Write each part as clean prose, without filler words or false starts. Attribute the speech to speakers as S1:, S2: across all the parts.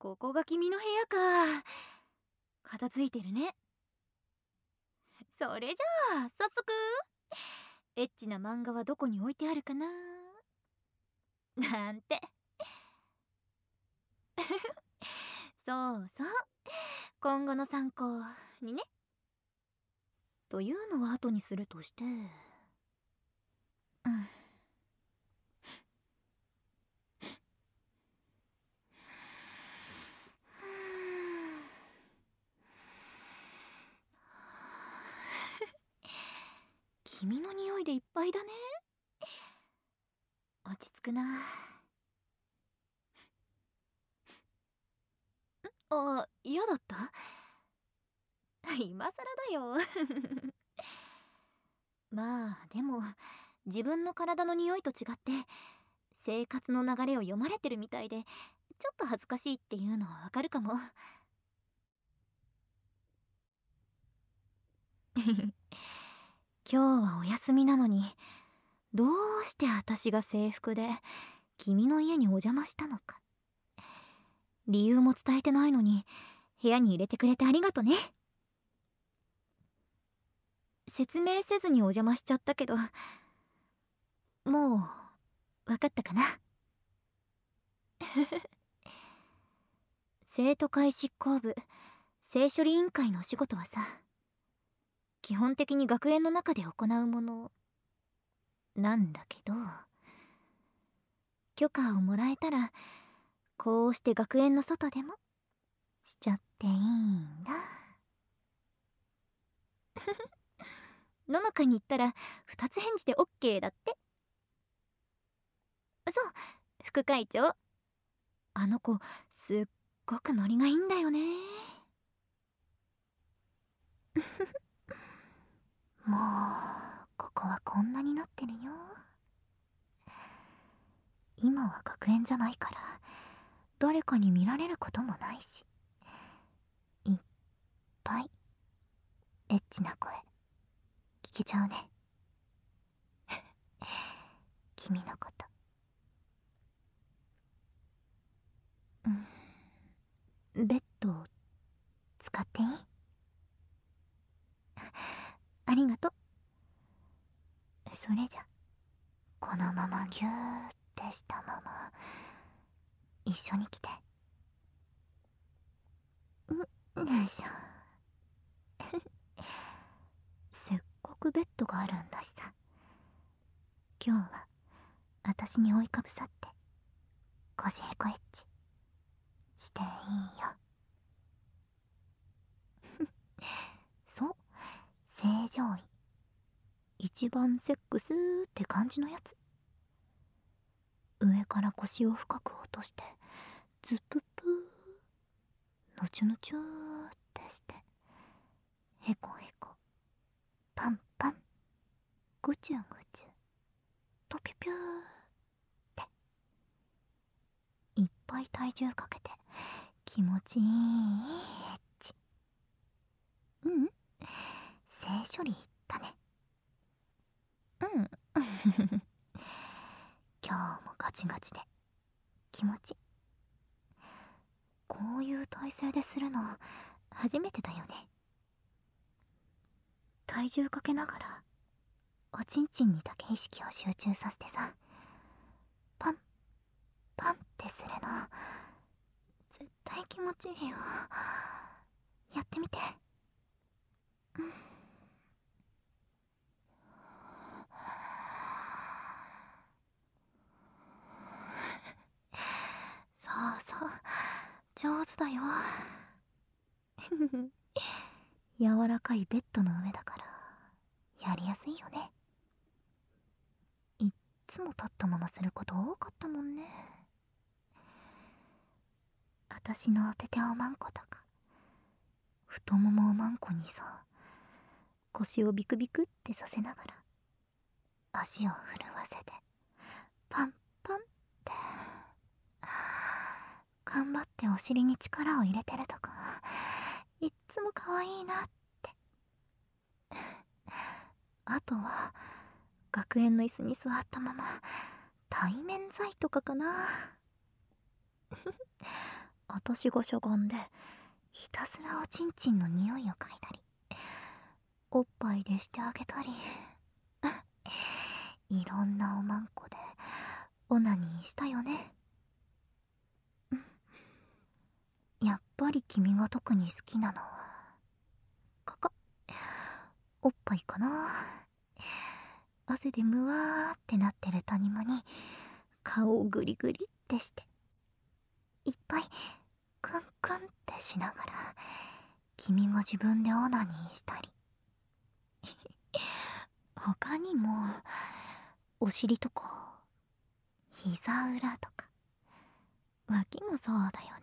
S1: ここが君の部屋か。片付いてるね。それじゃあ早速、エッチな漫画はどこに置いてあるかななんて。そうそう、今後の参考にね。というのは後にするとして、君の匂いでいっぱいだね。落ち着くな。あ、嫌だった？今更だよ。まあでも自分の体の匂いと違って生活の流れを読まれてるみたいで、ちょっと恥ずかしいっていうのはわかるかも。今日はお休みなのに、どうして私が制服で君の家にお邪魔したのか。理由も伝えてないのに部屋に入れてくれてありがとね。説明せずにお邪魔しちゃったけど、もう分かったかな。生徒会執行部性処理委員会のお仕事はさ、基本的に学園の中で行うものなんだけど、許可をもらえたらこうして学園の外でもしちゃっていいんだ。ののかに言ったら二つ返事で OK だって。そう、副会長、あの子すっごくノリがいいんだよね。もうここはこんなになってるよ。今は学園じゃないから誰かに見られることもないし、いっぱいエッチな声聞けちゃうね。君のこと。ベッド使っていい？ありがと。それじゃこのままギューってしたまま一緒に来て。よいしょ。せっかくベッドがあるんだしさ、今日は私に覆いかぶさって腰へこエッチしていいよ。そう、正常位、一番セックスって感じのやつ。上から腰を深く落としてズップップー、のちゅのちゅーってして、へこへこ、パンパン、ぐちゅぐちゅ、とぴゅぴゅーって、いっぱい体重かけて気持ちいいエッチ。性処理いったね。今日もガチガチで気持ち。こういう体勢でするの初めてだよね。体重かけながらおちんちんにだけ意識を集中させてさ、パンパンってするの絶対気持ちいいよ。やってみて。そうそう、上手だよ。柔らかいベッドの上だからやりやすいよね。いっつも立ったまますること多かったもんね。あたしのてておまんことか太ももおまんこにさ、腰をビクビクってさせながら足を震わせてパンパンって頑張ってお尻に力を入れてるとか、いっつも可愛いなって。あとは学園の椅子に座ったまま対面剤とかかな。 私がしゃがんでひたすらおちんちんの匂いを嗅いだり、おっぱいでしてあげたりいろんなおまんこでオナニーしたよね。やっぱり君が特に好きなのはここ、おっぱいかな。汗でムワーってなってる谷間に顔をグリグリってしていっぱいクンクンってしながら君が自分でオナニーしたり他にもお尻とか膝裏とか脇もそうだよ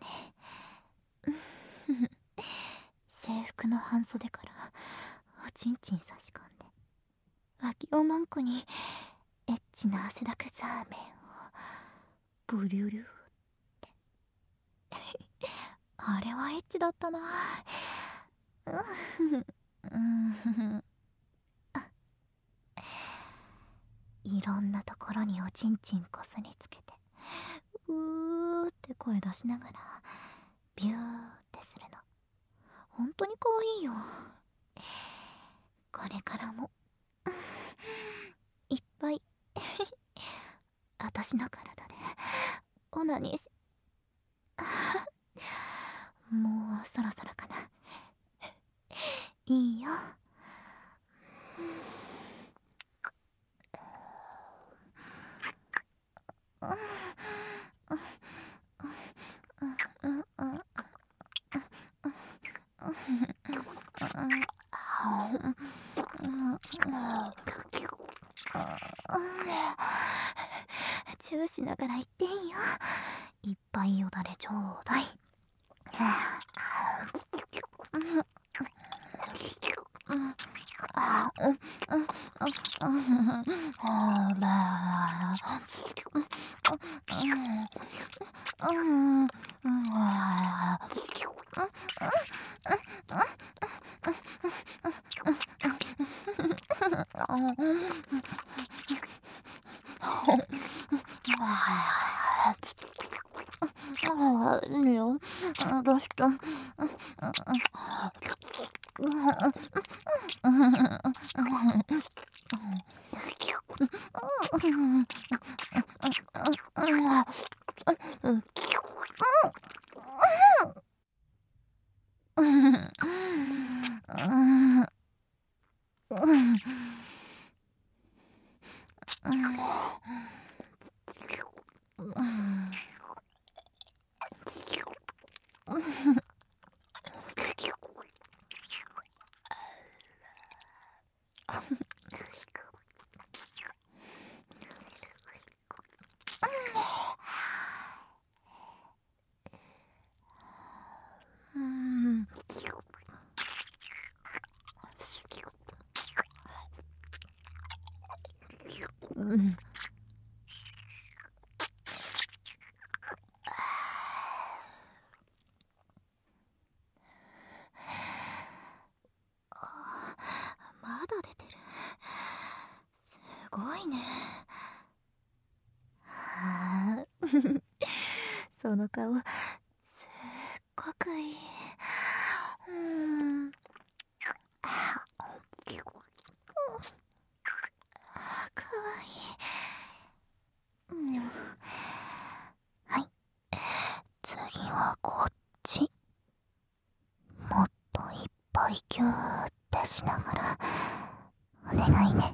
S1: ね制服の半袖からおちんちん差し込んで脇おまんこにエッチな汗だくサーメンをブリュリュってあれはエッチだったな。いろんなところにおちんちんこすりつけてうーって声出しながらビューってするの本当に可愛いよ。これからもいっぱい私の体でオナニーしもうそろそろかな。いいよ。チューしながら言っていいよ。いっぱいよだれちょうだい。いいよ。どうした？まだ出てる。すごいね。その顔すっごくいい。かわいい。はい、次はこっち。もっといっぱいギューってしながらお願いね。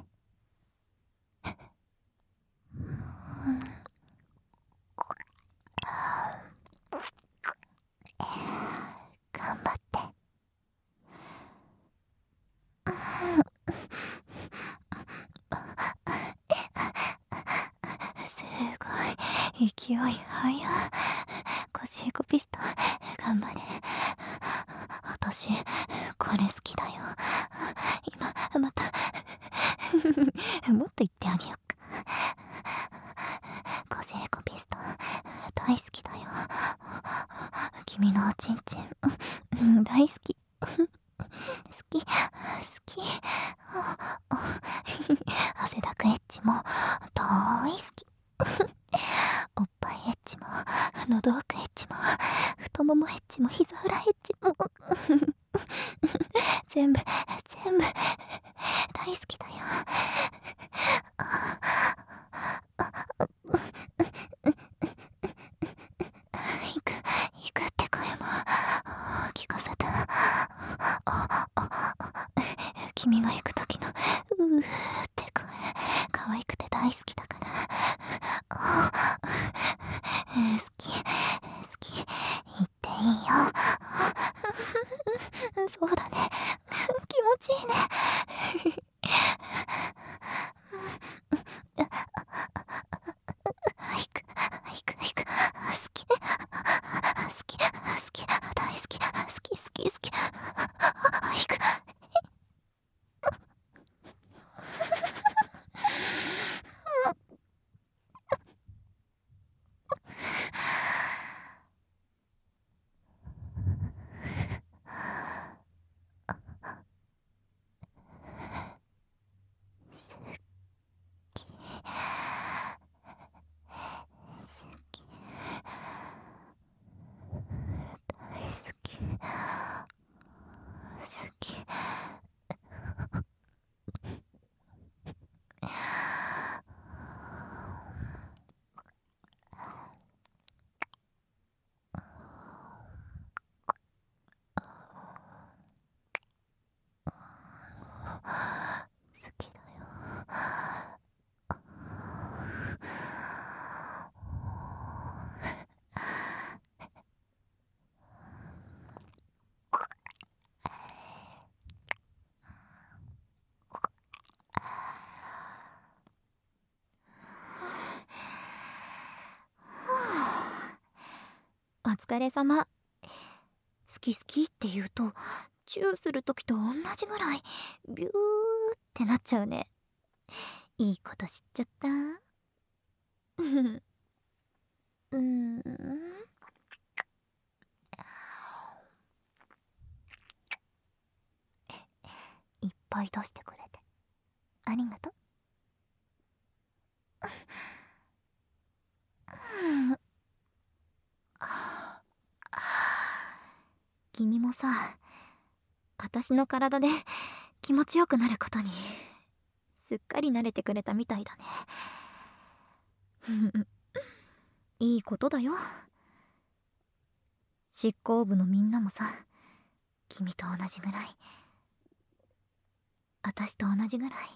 S1: 頑張って。すごい勢い速。腰エコピストン頑張れ。私これ好きだよ。今またもっと言ってあげよっか。腰エコピストン大好きだよ。君のおちんちん大好き。好き好き。汗だくエッチも大好き。おっぱいエッチも喉奥エッチも太太ももエッジも膝裏エッジも全部大好きだよ。行くって声も聞かせて。君が行く時のうーって声可愛くて大好きだから。好き言っていいよ。そうだね、気持ちいいね。行く好き大好き好き行く。お疲れ様。好きって言うとチューする時と同じぐらいビューってなっちゃうね。いいこと知っちゃった。いっぱい出してくれてありがとう。君もさ、私の体で気持ちよくなることにすっかり慣れてくれたみたいだね。いいことだよ。執行部のみんなもさ、君と同じぐらい、私と同じぐらい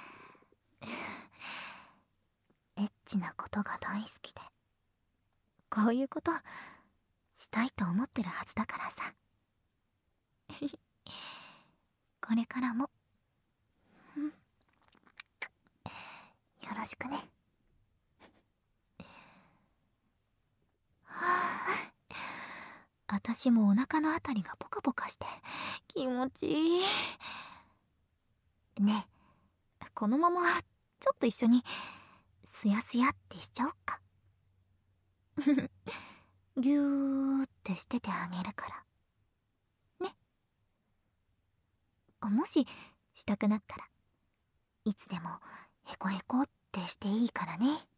S1: エッチなことが大好きで、こういうことしたいと思ってるはずだからさ。これからもよろしくね。私もお腹のあたりがポカポカして気持ちいいね。このままちょっと一緒にすやすやってしちゃおっか。ぎゅーってしててあげるからね。もししたくなったらいつでもヘコヘコってしていいからね。